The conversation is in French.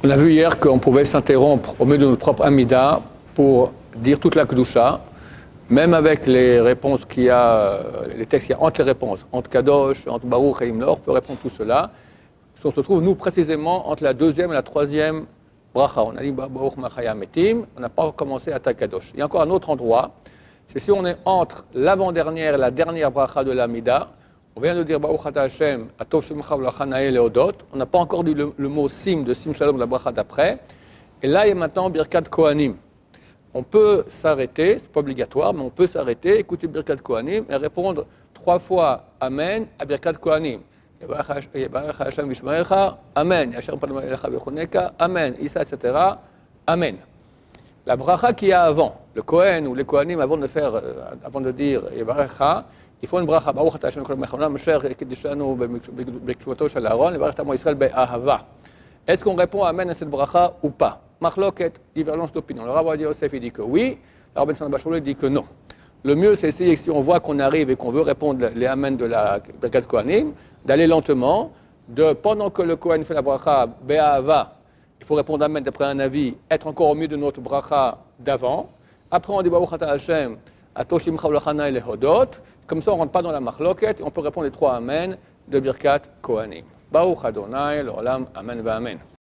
On a vu hier qu'on pouvait s'interrompre au milieu de notre propre Amida pour dire toute la Kedusha, même avec les réponses qu'il y a, les textes qu'il y a entre les réponses, entre Kadosh, entre Baruch et Imlor, on peut répondre tout cela. On se trouve, nous, précisément, entre la deuxième et la troisième bracha. On a dit Baruch Machaya Metim, on n'a pas commencé à Kadosh. Il y a encore un autre endroit, c'est si on est entre l'avant-dernière et la dernière bracha de l'Amida. On vient de dire Baruch Ata Hashem, Atov Shemcha V'Lacha Naeh Leodot. On n'a pas encore dit le mot Sim de Sim Shalom de la bracha d'après. Et là, il y a maintenant Birkat Kohanim. On peut s'arrêter, c'est pas obligatoire, mais on peut s'arrêter, écouter Birkat Kohanim et répondre 3 fois Amen à Birkat Kohanim. Yevarech Hashem Vishmarecha, Amen. Yasher Panav Elecha V'Choneka, Amen. Issa, etc. Amen. La bracha qu'il y a avant, le Kohen ou les Kohanim, avant de dire Yevarecha, il faut une bracha. Baruch Ata Hashem Kol Mechonam Asher Kedishanu B'Kshuvto Shel Aaron, Yevarech Tamo Yisrael Be'ahava. Est-ce qu'on répond Amen à cette bracha ou pas? Marloquet, divergence d'opinion. Le Rav Ovadia Yosef il dit que oui, le Rav Ben Shalom Bachoulet dit que non. Le mieux, c'est essayer, si on voit qu'on arrive et qu'on veut répondre les Amen de la Birkat Kohanim, d'aller lentement, pendant que le Kohen fait la bracha Be'ahava, il faut répondre Amen d'après un avis, être encore au milieu de notre bracha d'avant. Après, on dit Baruch Ata Hashem, Atov Shemcha V'Lacha Naeh Leodot. Comme ça, on ne rentre pas dans la marloquet, on peut répondre les 3 Amen de Birkat Kohanim. Baruch Adonai, l'Olam, Amen, Amen.